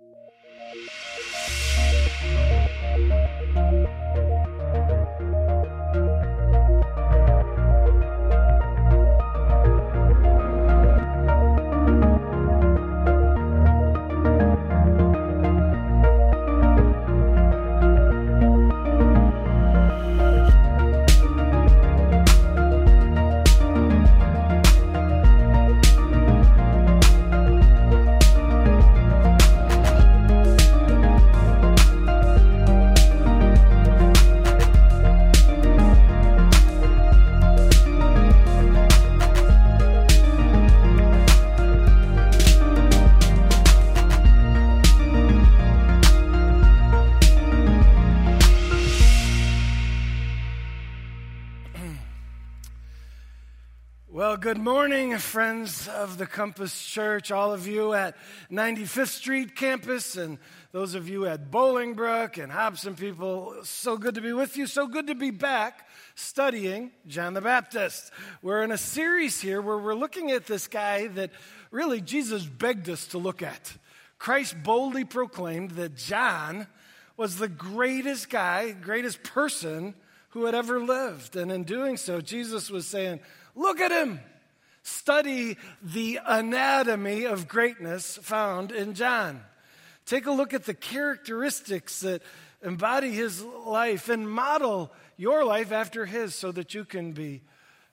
Well, good morning, friends of the Compass Church, all of you at 95th Street campus and those of you at Bolingbrook and Hobson people. So good to be with you. So good to be back studying John the Baptist. We're in a series here where we're looking at this guy that really Jesus begged us to look at. Christ boldly proclaimed that John was the greatest guy, greatest person who had ever lived. And in doing so, Jesus was saying, look at him. Study the anatomy of greatness found in John. Take a look at the characteristics that embody his life and model your life after his so that you can be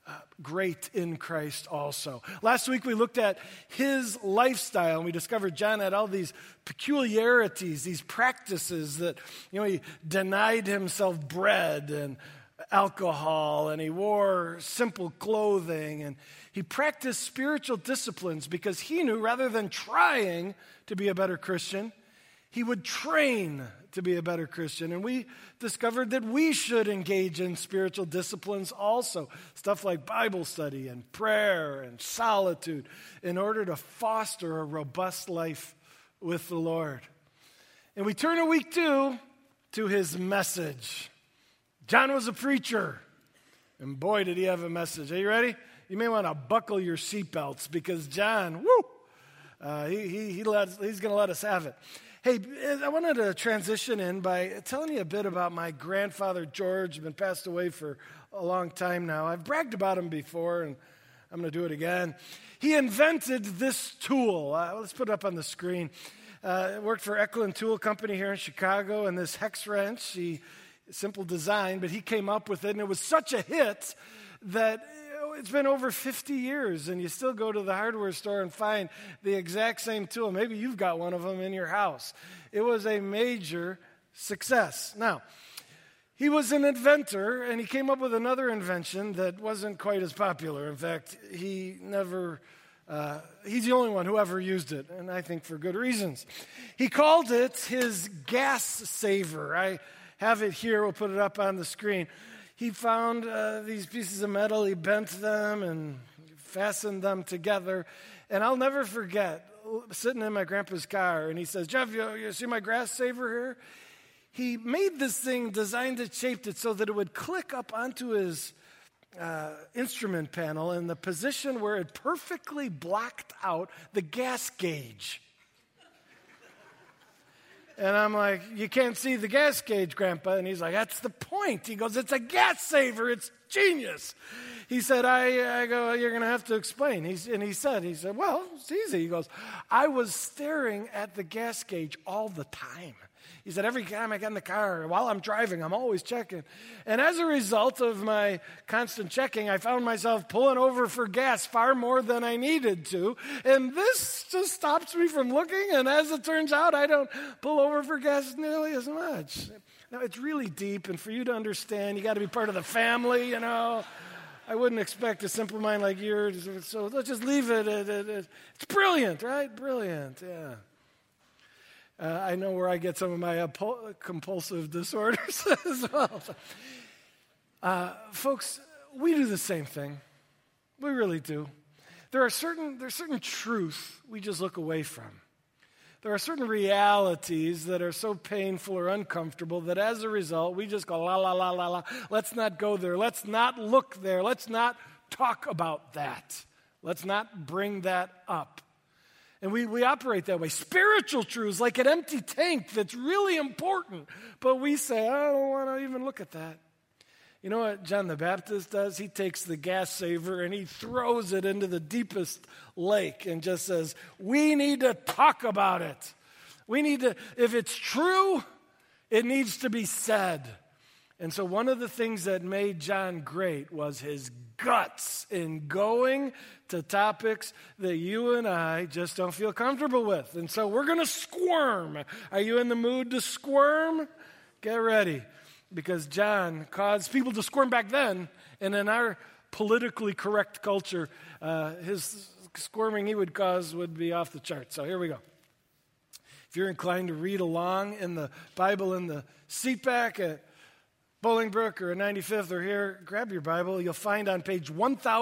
great in Christ also. Last week we looked at his lifestyle and we discovered John had all these peculiarities, these practices that, he denied himself bread and alcohol, and he wore simple clothing, and he practiced spiritual disciplines because he knew rather than trying to be a better Christian, he would train to be a better Christian. And we discovered that we should engage in spiritual disciplines also, stuff like Bible study and prayer and solitude in order to foster a robust life with the Lord. And we turn to week 2 to his message. John was a preacher, and boy, did he have a message. Are you ready? You may want to buckle your seatbelts because John, he's going to let us have it. Hey, I wanted to transition in by telling you a bit about my grandfather, George. He's been passed away for a long time now. I've bragged about him before, and I'm going to do it again. He invented this tool. Let's put it up on the screen. Worked for Eklund Tool Company here in Chicago, and this hex wrench, simple design, but he came up with it, and it was such a hit that it's been over 50 years, and you still go to the hardware store and find the exact same tool. Maybe you've got one of them in your house. It was a major success. Now, he was an inventor, and he came up with another invention that wasn't quite as popular. In fact, he's the only one who ever used it, and I think for good reasons. He called it his gas saver. I have it here. We'll put it up on the screen. He found these pieces of metal. He bent them and fastened them together. And I'll never forget sitting in my grandpa's car, and he says, Jeff, you see my gas saver here? He made this thing, designed it, shaped it so that it would click up onto his instrument panel in the position where it perfectly blocked out the gas gauge. And I'm like, you can't see the gas gauge, Grandpa. And he's like, that's the point. He goes, it's a gas saver. It's genius. He said, I go, you're going to have to explain. He said, well, it's easy. He goes, I was staring at the gas gauge all the time. He said, every time I get in the car, while I'm driving, I'm always checking. And as a result of my constant checking, I found myself pulling over for gas far more than I needed to. And this just stops me from looking. And as it turns out, I don't pull over for gas nearly as much. Now, it's really deep. And for you to understand, you got to be part of the family, I wouldn't expect a simple mind like yours. So let's just leave it. It's brilliant, right? Brilliant, yeah. I know where I get some of my compulsive disorders as well. Folks, we do the same thing. We really do. There's certain truths we just look away from. There are certain realities that are so painful or uncomfortable that as a result, we just go, la, la, la, la, la. Let's not go there. Let's not look there. Let's not talk about that. Let's not bring that up. And we operate that way. Spiritual truths, like an empty tank that's really important, but we say, I don't want to even look at that. You know what John the Baptist does? He takes the gas saver and he throws it into the deepest lake and just says, we need to talk about it. We need to, if it's true, it needs to be said. And so one of the things that made John great was his guts in going to topics that you and I just don't feel comfortable with. And so we're going to squirm. Are you in the mood to squirm? Get ready. Because John caused people to squirm back then, and in our politically correct culture, his squirming he would cause would be off the charts. So here we go. If you're inclined to read along in the Bible in the seat back at Bolingbrook or 95th or here, grab your Bible. You'll find on page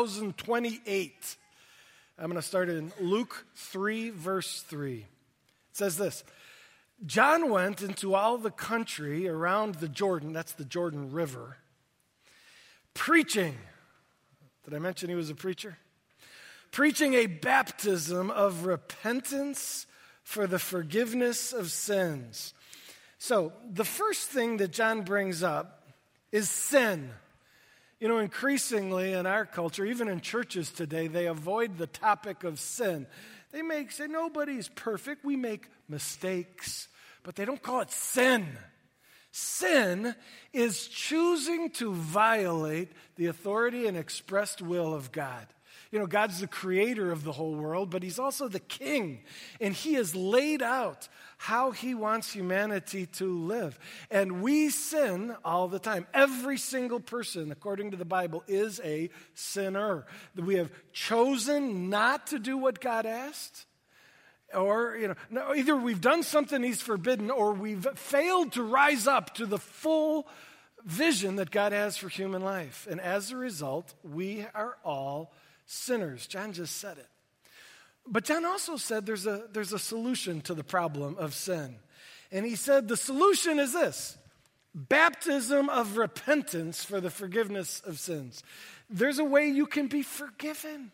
1028. I'm going to start in Luke 3, verse 3. It says this. John went into all the country around the Jordan, that's the Jordan River, preaching. Did I mention he was a preacher? Preaching a baptism of repentance for the forgiveness of sins. So the first thing that John brings up is sin. You know, increasingly in our culture, even in churches today, they avoid the topic of sin. They say nobody's perfect. We make mistakes, but they don't call it sin. Sin is choosing to violate the authority and expressed will of God. You know, God's the creator of the whole world, but he's also the king. And he has laid out how he wants humanity to live. And we sin all the time. Every single person, according to the Bible, is a sinner. We have chosen not to do what God asked. Or, either we've done something he's forbidden, or we've failed to rise up to the full vision that God has for human life. And as a result, we are all sinners. John just said it. But John also said there's a solution to the problem of sin. And he said the solution is this: baptism of repentance for the forgiveness of sins. There's a way you can be forgiven.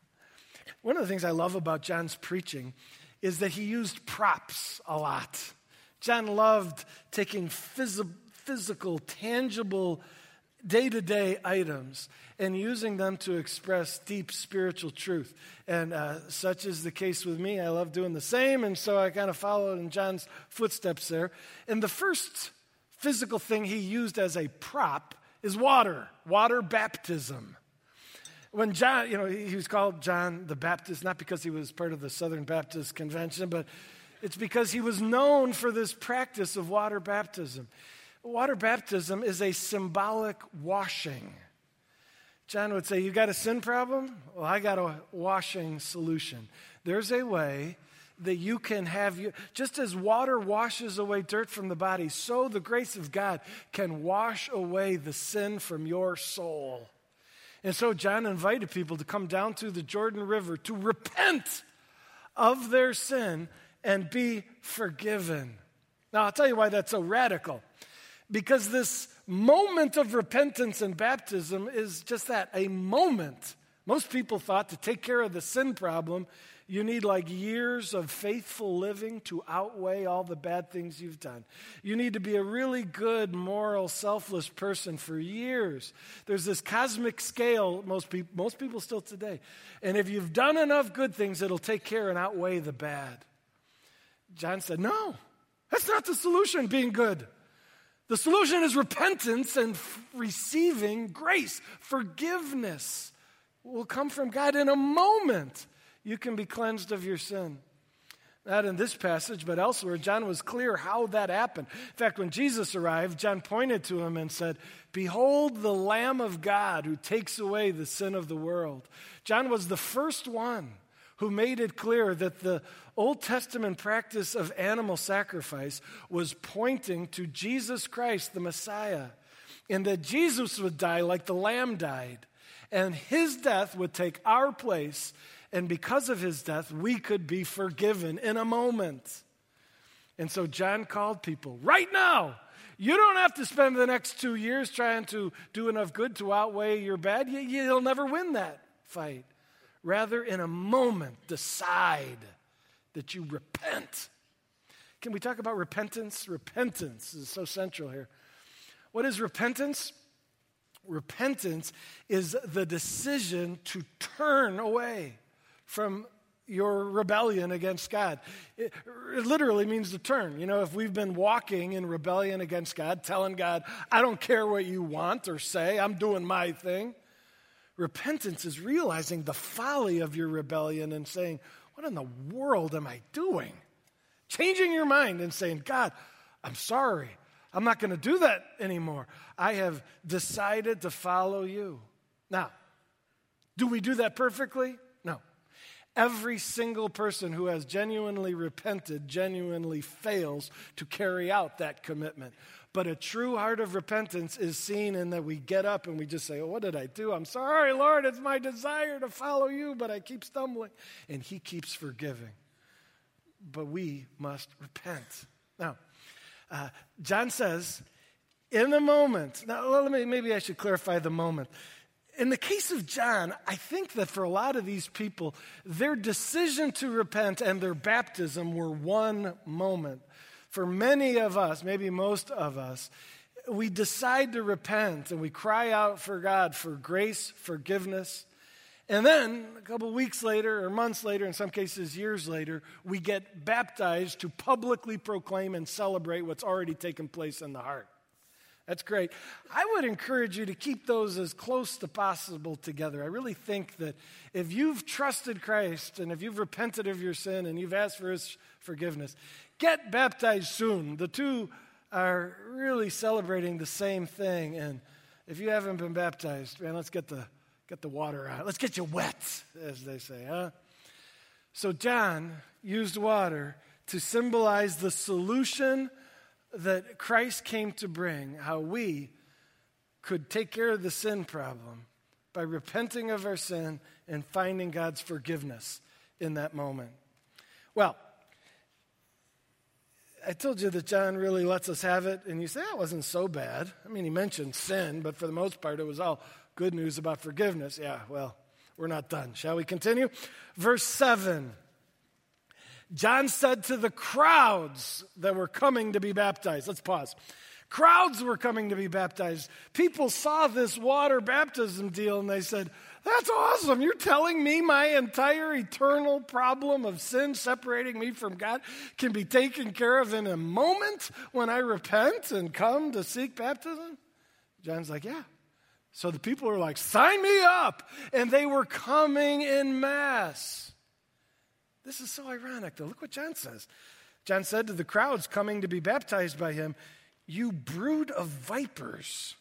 One of the things I love about John's preaching is that he used props a lot. John loved taking physical, tangible, day-to-day items and using them to express deep spiritual truth. And such is the case with me. I love doing the same, and so I kind of followed in John's footsteps there. And the first physical thing he used as a prop is water baptism. When John, he was called John the Baptist, not because he was part of the Southern Baptist Convention, but it's because he was known for this practice of water baptism. Water baptism is a symbolic washing. John would say, you got a sin problem? Well, I got a washing solution. There's a way that you can have, just as water washes away dirt from the body, so the grace of God can wash away the sin from your soul. And so John invited people to come down to the Jordan River to repent of their sin and be forgiven. Now, I'll tell you why that's so radical. Because this moment of repentance and baptism is just that, a moment. Most people thought to take care of the sin problem, you need like years of faithful living to outweigh all the bad things you've done. You need to be a really good, moral, selfless person for years. There's this cosmic scale, most people still today. And if you've done enough good things, it'll take care and outweigh the bad. John said, no, that's not the solution, being good. The solution is repentance and receiving grace. Forgiveness will come from God in a moment. You can be cleansed of your sin. Not in this passage, but elsewhere, John was clear how that happened. In fact, when Jesus arrived, John pointed to him and said, "Behold the Lamb of God who takes away the sin of the world." John was the first one who made it clear that the Old Testament practice of animal sacrifice was pointing to Jesus Christ, the Messiah, and that Jesus would die like the lamb died, and his death would take our place, and because of his death, we could be forgiven in a moment. And so John called people, right now, you don't have to spend the next 2 years trying to do enough good to outweigh your bad. You'll never win that fight. Rather, in a moment, decide that you repent. Can we talk about repentance? Repentance is so central here. What is repentance? Repentance is the decision to turn away from your rebellion against God. It literally means to turn. You know, if we've been walking in rebellion against God, telling God, I don't care what you want or say, I'm doing my thing. Repentance is realizing the folly of your rebellion and saying, what in the world am I doing? Changing your mind and saying, God, I'm sorry. I'm not going to do that anymore. I have decided to follow you. Now, do we do that perfectly? No. Every single person who has genuinely repented genuinely fails to carry out that commitment. But a true heart of repentance is seen in that we get up and we just say, oh, what did I do? I'm sorry, Lord, it's my desire to follow you, but I keep stumbling. And he keeps forgiving. But we must repent. Now, John says, in the moment, now maybe I should clarify the moment. In the case of John, I think that for a lot of these people, their decision to repent and their baptism were one moment. For many of us, maybe most of us, we decide to repent and we cry out for God for grace, forgiveness. And then a couple weeks later or months later, in some cases years later, we get baptized to publicly proclaim and celebrate what's already taken place in the heart. That's great. I would encourage you to keep those as close to possible together. I really think that if you've trusted Christ and if you've repented of your sin and you've asked for his forgiveness, get baptized soon. The two are really celebrating the same thing. And if you haven't been baptized, man, let's get the water out. Let's get you wet, as they say, huh? So John used water to symbolize the solution that Christ came to bring, how we could take care of the sin problem by repenting of our sin and finding God's forgiveness in that moment. Well, I told you that John really lets us have it, and you say, that wasn't so bad. I mean, he mentioned sin, but for the most part, it was all good news about forgiveness. Yeah, well, we're not done. Shall we continue? Verse 7. John said to the crowds that were coming to be baptized. Let's pause. Crowds were coming to be baptized. People saw this water baptism deal and they said, that's awesome. You're telling me my entire eternal problem of sin separating me from God can be taken care of in a moment when I repent and come to seek baptism? John's like, yeah. So the people were like, sign me up. And they were coming in mass. This is so ironic, though. Look what John says. John said to the crowds coming to be baptized by him, you brood of vipers.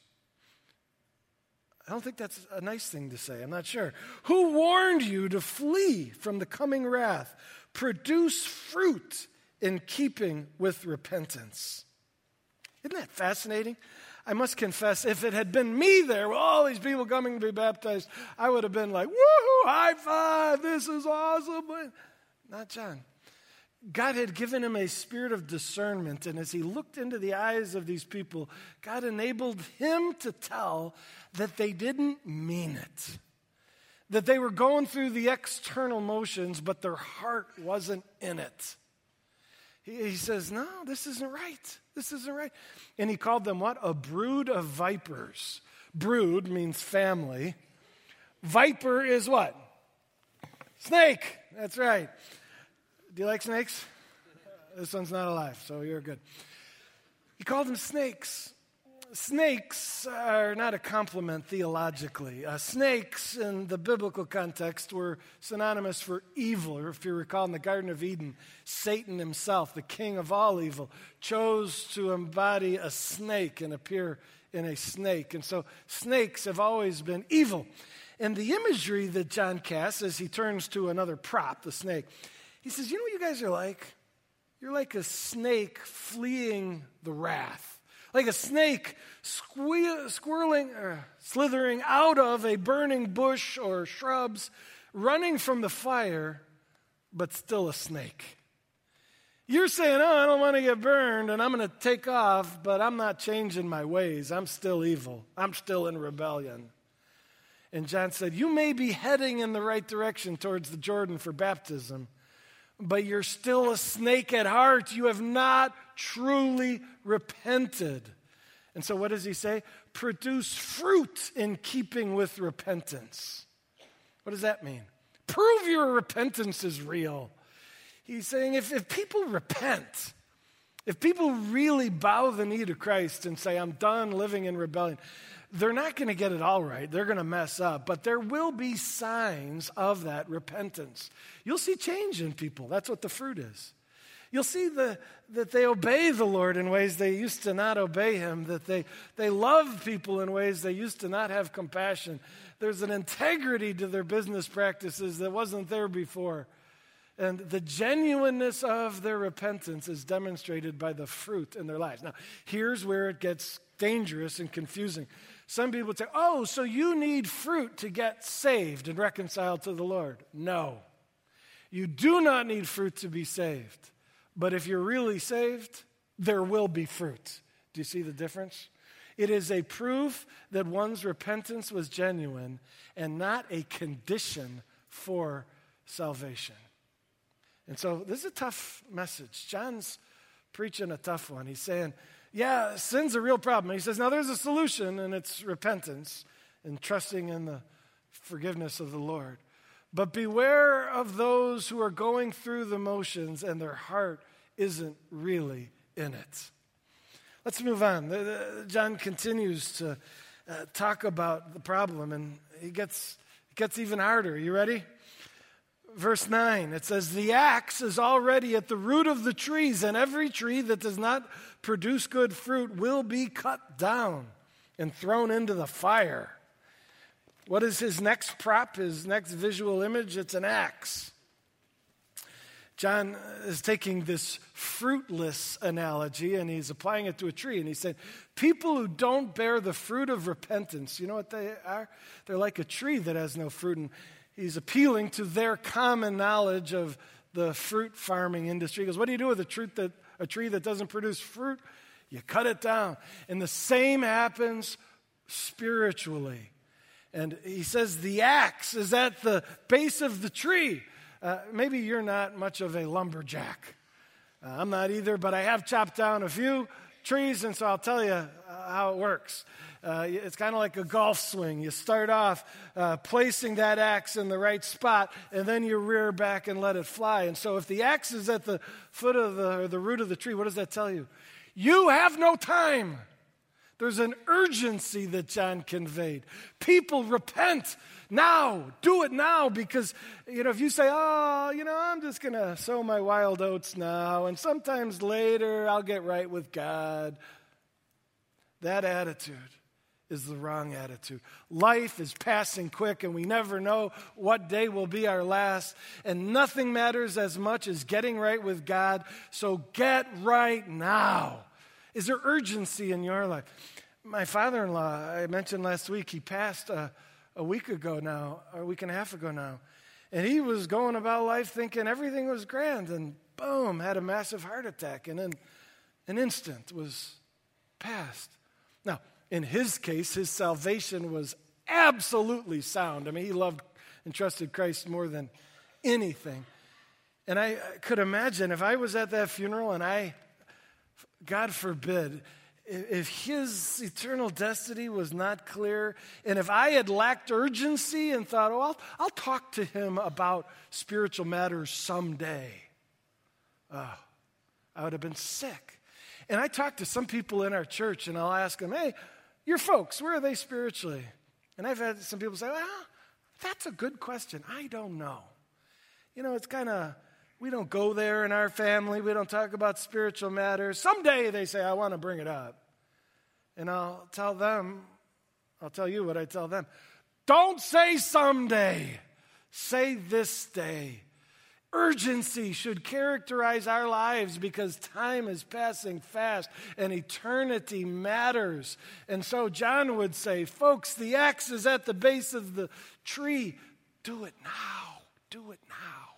I don't think that's a nice thing to say. I'm not sure. Who warned you to flee from the coming wrath? Produce fruit in keeping with repentance. Isn't that fascinating? I must confess, if it had been me there with all these people coming to be baptized, I would have been like, woohoo, high five, this is awesome. But not John. God had given him a spirit of discernment, and as he looked into the eyes of these people, God enabled him to tell that they didn't mean it, that they were going through the external motions, but their heart wasn't in it. He says, no, this isn't right. This isn't right. And he called them what? A brood of vipers. Brood means family. Viper is what? Snake. That's right. Do you like snakes? This one's not alive, so you're good. He called them snakes. Snakes are not a compliment theologically. Snakes in the biblical context were synonymous for evil. Or if you recall, in the Garden of Eden, Satan himself, the king of all evil, chose to embody a snake and appear in a snake. And so snakes have always been evil. And the imagery that John casts as he turns to another prop, the snake, he says, you know what you guys are like? You're like a snake fleeing the wrath. Like a snake slithering out of a burning bush or shrubs, running from the fire, but still a snake. You're saying, oh, I don't want to get burned, and I'm going to take off, but I'm not changing my ways. I'm still evil. I'm still in rebellion. And John said, you may be heading in the right direction towards the Jordan for baptism, but you're still a snake at heart. You have not truly repented. And so what does he say? Produce fruit in keeping with repentance. What does that mean? Prove your repentance is real. He's saying if people repent, if people really bow the knee to Christ and say, I'm done living in rebellion, they're not going to get it all right. They're going to mess up. But there will be signs of that repentance. You'll see change in people. That's what the fruit is. You'll see that they obey the Lord in ways they used to not obey him, that they love people in ways they used to not have compassion. There's an integrity to their business practices that wasn't there before. And the genuineness of their repentance is demonstrated by the fruit in their lives. Now, here's where it gets dangerous and confusing. Some people say, oh, so you need fruit to get saved and reconciled to the Lord. No, you do not need fruit to be saved. But if you're really saved, there will be fruit. Do you see the difference? It is a proof that one's repentance was genuine and not a condition for salvation. And so this is a tough message. John's preaching a tough one. He's saying, yeah, sin's a real problem. He says, now there's a solution, and it's repentance and trusting in the forgiveness of the Lord. But beware of those who are going through the motions and their heart isn't really in it. Let's move on. John continues to talk about the problem, and it gets even harder. You ready? Verse 9, it says, the axe is already at the root of the trees, and every tree that does not produce good fruit will be cut down and thrown into the fire. What is his next prop, his next visual image? It's an axe. John is taking this fruitless analogy and he's applying it to a tree. And he said, people who don't bear the fruit of repentance, you know what they are? They're like a tree that has no fruit. And he's appealing to their common knowledge of the fruit farming industry. He goes, what do you do with a tree that doesn't produce fruit? You cut it down. And the same happens spiritually. And he says the axe is at the base of the tree. Maybe you're not much of a lumberjack. I'm not either, but I have chopped down a few trees, and so I'll tell you how it works. It's kind of like a golf swing. You start off placing that axe in the right spot, and then you rear back and let it fly. And so if the axe is at the foot of the root of the tree, what does that tell you? You have no time. There's an urgency that John conveyed. People repent now. Do it now because, if you say, I'm just going to sow my wild oats now and sometimes later I'll get right with God. That attitude is the wrong attitude. Life is passing quick and we never know what day will be our last. And nothing matters as much as getting right with God. So get right now. Is there urgency in your life? My father-in-law, I mentioned last week, he passed a week ago now, a week and a half ago now. And he was going about life thinking everything was grand and boom, had a massive heart attack. And in an instant was passed. Now, in his case, his salvation was absolutely sound. I mean, he loved and trusted Christ more than anything. And I could imagine if I was at that funeral and God forbid, if his eternal destiny was not clear, and if I had lacked urgency and thought, I'll talk to him about spiritual matters someday, I would have been sick. And I talk to some people in our church, and I'll ask them, hey, your folks, where are they spiritually? And I've had some people say, well, that's a good question. I don't know. It's kind of, we don't go there in our family. We don't talk about spiritual matters. Someday they say, I want to bring it up. And I'll tell you what I tell them. Don't say someday. Say this day. Urgency should characterize our lives because time is passing fast and eternity matters. And so John would say, folks, the axe is at the base of the tree. Do it now. Do it now.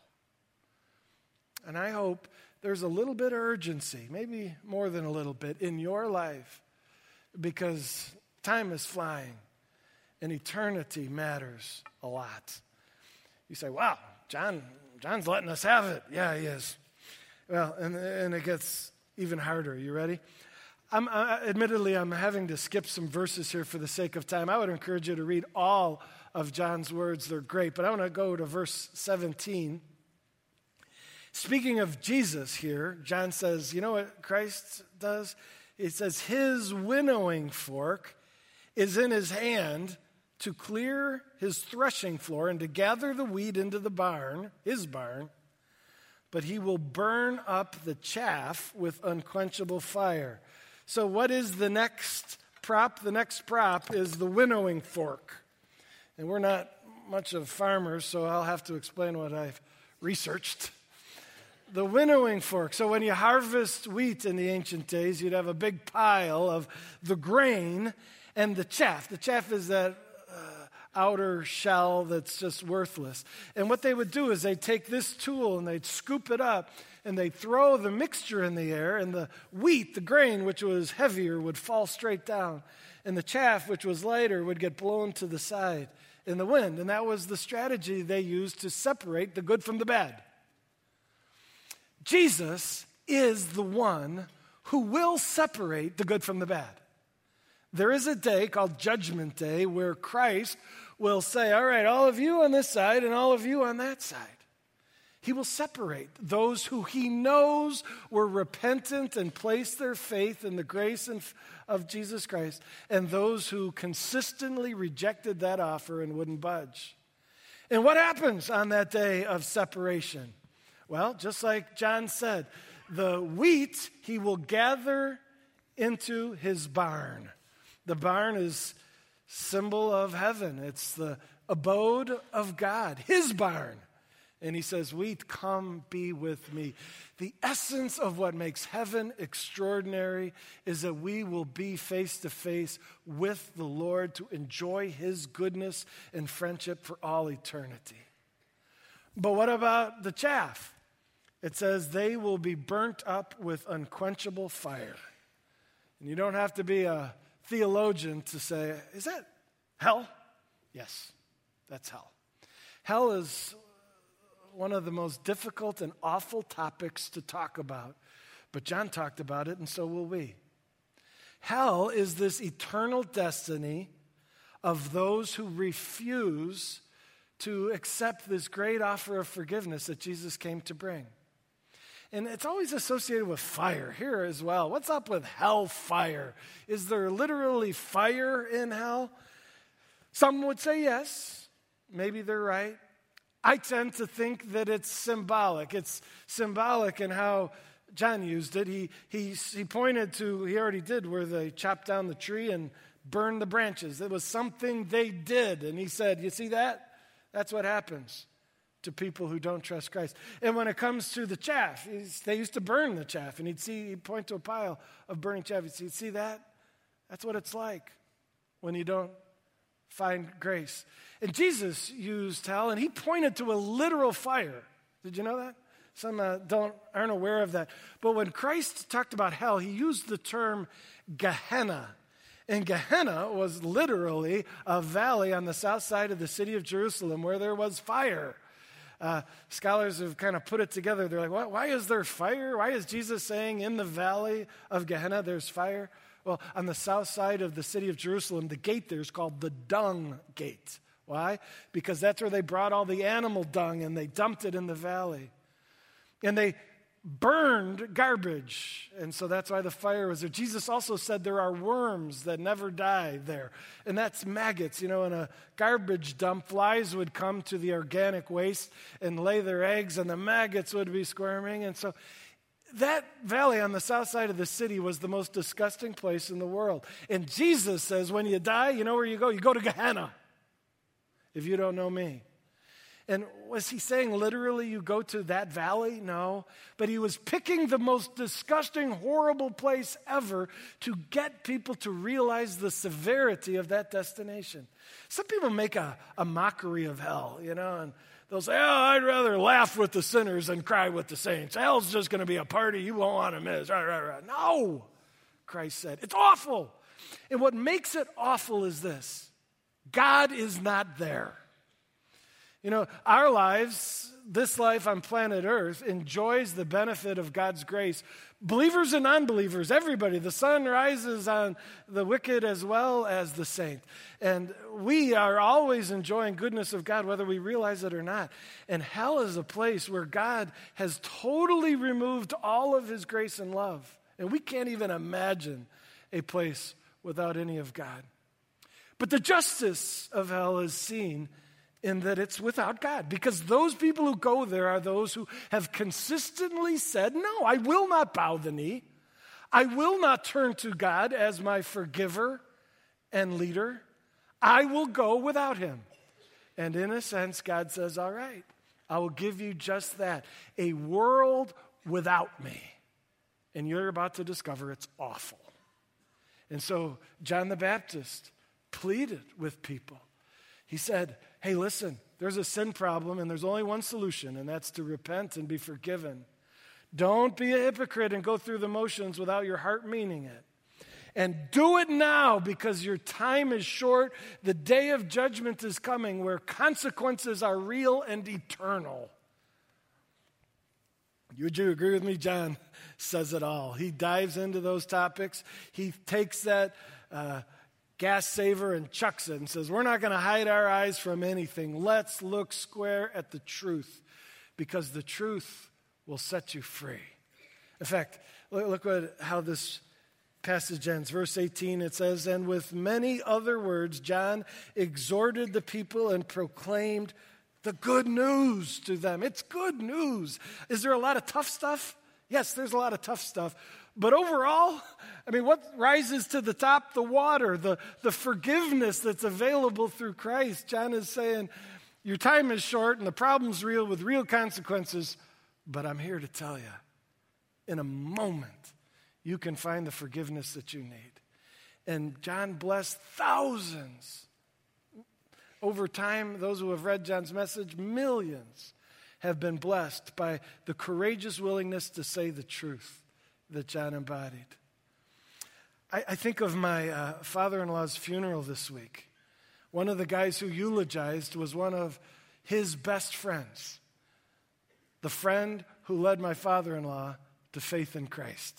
And I hope there's a little bit of urgency, maybe more than a little bit, in your life because time is flying and eternity matters a lot. You say, wow, John John's letting us have it. Yeah, he is. Well, and it gets even harder. You ready? Admittedly, I'm having to skip some verses here for the sake of time. I would encourage you to read all of John's words. They're great. But I want to go to verse 17. Speaking of Jesus here, John says, you know what Christ does? It says, his winnowing fork is in his hand to clear his threshing floor and to gather the wheat into the barn, his barn, but he will burn up the chaff with unquenchable fire. So what is the next prop? The next prop is the winnowing fork. And we're not much of farmers, so I'll have to explain what I've researched. The winnowing fork. So when you harvest wheat in the ancient days, you'd have a big pile of the grain and the chaff. The chaff is that outer shell that's just worthless. And what they would do is they'd take this tool and they'd scoop it up and they'd throw the mixture in the air, and the wheat, the grain, which was heavier, would fall straight down. And the chaff, which was lighter, would get blown to the side in the wind. And that was the strategy they used to separate the good from the bad. Jesus is the one who will separate the good from the bad. There is a day called Judgment Day where Christ will say, all right, all of you on this side and all of you on that side. He will separate those who he knows were repentant and placed their faith in the grace of Jesus Christ, and those who consistently rejected that offer and wouldn't budge. And what happens on that day of separation? Well, just like John said, the wheat he will gather into his barn. The barn is symbol of heaven. It's the abode of God, his barn. And he says, wheat, come be with me. The essence of what makes heaven extraordinary is that we will be face to face with the Lord to enjoy his goodness and friendship for all eternity. But what about the chaff? It says they will be burnt up with unquenchable fire. And you don't have to be a theologian to say, is that hell? Yes, that's hell. Hell is one of the most difficult and awful topics to talk about. But John talked about it, and so will we. Hell is this eternal destiny of those who refuse to accept this great offer of forgiveness that Jesus came to bring. And it's always associated with fire here as well. What's up with hellfire? Is there literally fire in hell? Some would say yes. Maybe they're right. I tend to think that it's symbolic. It's symbolic in how John used it. He pointed to, he already did, where they chopped down the tree and burned the branches. It was something they did. And he said, you see that? That's what happens to people who don't trust Christ. And when it comes to the chaff, they used to burn the chaff. And he'd point to a pile of burning chaff. He'd say, see that? That's what it's like when you don't find grace. And Jesus used hell, and he pointed to a literal fire. Did you know that? Some aren't aware of that. But when Christ talked about hell, he used the term Gehenna. And Gehenna was literally a valley on the south side of the city of Jerusalem where there was fire. Scholars have kind of put it together. They're like, why is there fire? Why is Jesus saying in the valley of Gehenna there's fire? Well, on the south side of the city of Jerusalem, the gate there is called the dung gate. Why? Because that's where they brought all the animal dung and they dumped it in the valley. And they burned garbage. And so that's why the fire was there. Jesus also said there are worms that never die there. And that's maggots. You know, in a garbage dump, flies would come to the organic waste and lay their eggs, and the maggots would be squirming. And so that valley on the south side of the city was the most disgusting place in the world. And Jesus says, when you die, you know where you go? You go to Gehenna, if you don't know me. And was he saying literally you go to that valley? No. But he was picking the most disgusting, horrible place ever to get people to realize the severity of that destination. Some people make a mockery of hell, you know, and they'll say, I'd rather laugh with the sinners than cry with the saints. Hell's just going to be a party you won't want to miss. Right. No, Christ said. It's awful. And what makes it awful is this. God is not there. Our lives, this life on planet Earth, enjoys the benefit of God's grace. Believers and unbelievers, everybody. The sun rises on the wicked as well as the saint. And we are always enjoying goodness of God, whether we realize it or not. And hell is a place where God has totally removed all of his grace and love. And we can't even imagine a place without any of God. But the justice of hell is seen in that it's without God, because those people who go there are those who have consistently said, no, I will not bow the knee. I will not turn to God as my forgiver and leader. I will go without him. And in a sense, God says, all right, I will give you just that, a world without me. And you're about to discover it's awful. And so John the Baptist pleaded with people. He said, hey, listen, there's a sin problem and there's only one solution, and that's to repent and be forgiven. Don't be a hypocrite and go through the motions without your heart meaning it. And do it now, because your time is short. The day of judgment is coming where consequences are real and eternal. Would you agree with me? John says it all. He dives into those topics. He takes that gas saver and chucks it and says, we're not going to hide our eyes from anything. Let's look square at the truth, because the truth will set you free. In fact, look how this passage ends. Verse 18, it says, and with many other words, John exhorted the people and proclaimed the good news to them. It's good news. Is there a lot of tough stuff? Yes, there's a lot of tough stuff. But overall, what rises to the top? The water, the forgiveness that's available through Christ. John is saying, your time is short and the problem's real with real consequences, but I'm here to tell you, in a moment, you can find the forgiveness that you need. And John blessed thousands. Over time, those who have read John's message, millions have been blessed by the courageous willingness to say the truth that John embodied. I think of my father-in-law's funeral this week. One of the guys who eulogized was one of his best friends, the friend who led my father-in-law to faith in Christ.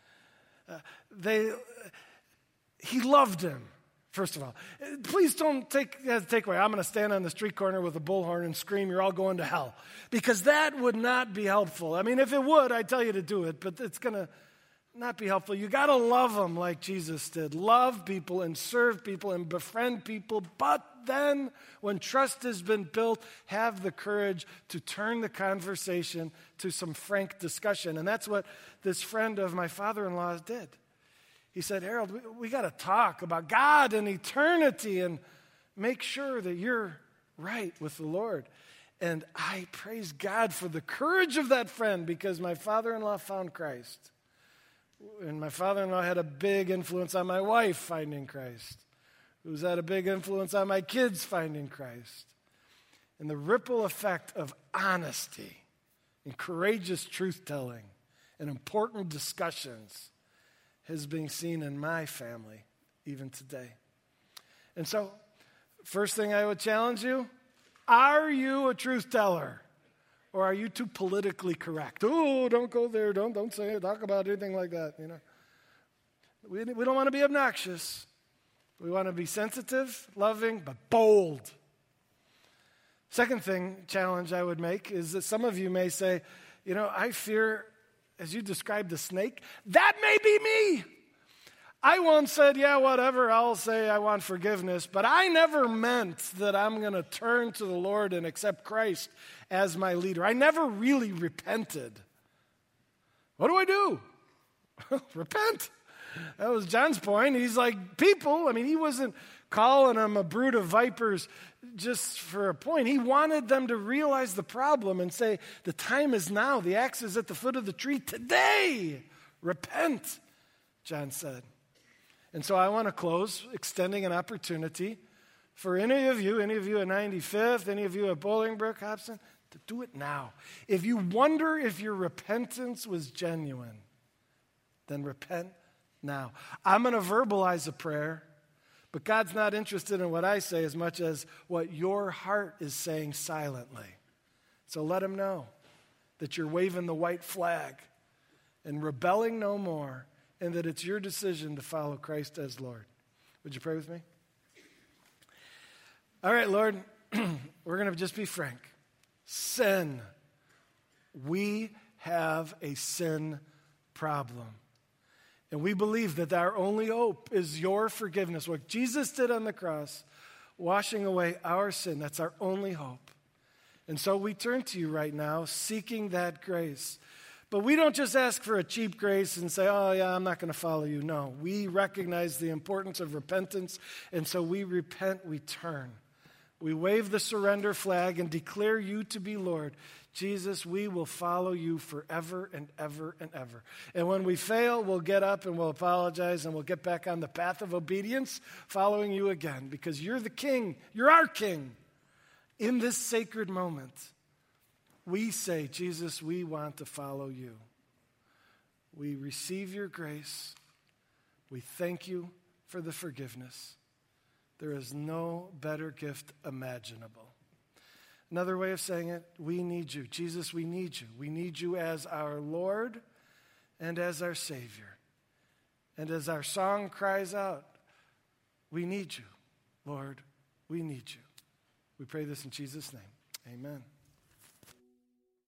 He loved him, first of all. Please don't take away, I'm going to stand on the street corner with a bullhorn and scream, you're all going to hell. Because that would not be helpful. If it would, I'd tell you to do it, but it's going to not be helpful. You got to love them like Jesus did. Love people and serve people and befriend people. But then, when trust has been built, have the courage to turn the conversation to some frank discussion. And that's what this friend of my father-in-law did. He said, Harold, we got to talk about God and eternity and make sure that you're right with the Lord. And I praise God for the courage of that friend, because my father-in-law found Christ. And my father-in-law had a big influence on my wife finding Christ, who's had a big influence on my kids finding Christ. And the ripple effect of honesty and courageous truth-telling and important discussions has been seen in my family even today. And so, first thing I would challenge you, are you a truth teller? Or are you too politically correct? Oh, don't go there, don't say it, talk about anything like that, We don't want to be obnoxious. We want to be sensitive, loving, but bold. Second challenge I would make is that some of you may say, I fear, as you described the snake, that may be me. I once said, yeah, whatever, I'll say I want forgiveness, but I never meant that I'm going to turn to the Lord and accept Christ as my leader. I never really repented. What do I do? Repent. That was John's point. He's like, people, he wasn't calling them a brood of vipers just for a point. He wanted them to realize the problem and say, the time is now. The axe is at the foot of the tree today. Repent, John said. And so I want to close extending an opportunity for any of you at 95th, any of you at Bolingbrook, Hobson, to do it now. If you wonder if your repentance was genuine, then repent now. I'm going to verbalize a prayer, But God's not interested in what I say as much as what your heart is saying silently. So let him know that you're waving the white flag and rebelling no more, and that it's your decision to follow Christ as Lord. Would you pray with me? All right, Lord, we're going to just be frank. Sin. We have a sin problem. And we believe that our only hope is your forgiveness. What Jesus did on the cross, washing away our sin, that's our only hope. And so we turn to you right now, seeking that grace. But we don't just ask for a cheap grace and say, oh, yeah, I'm not going to follow you. No, we recognize the importance of repentance, and so we repent, we turn. We wave the surrender flag and declare you to be Lord. Jesus, we will follow you forever and ever and ever. And when we fail, we'll get up and we'll apologize and we'll get back on the path of obedience, following you again, because you're the King. You're our King. In this sacred moment, we say, Jesus, we want to follow you. We receive your grace. We thank you for the forgiveness. There is no better gift imaginable. Another way of saying it, we need you. Jesus, we need you. We need you as our Lord and as our Savior. And as our song cries out, we need you, Lord, we need you. We pray this in Jesus' name. Amen.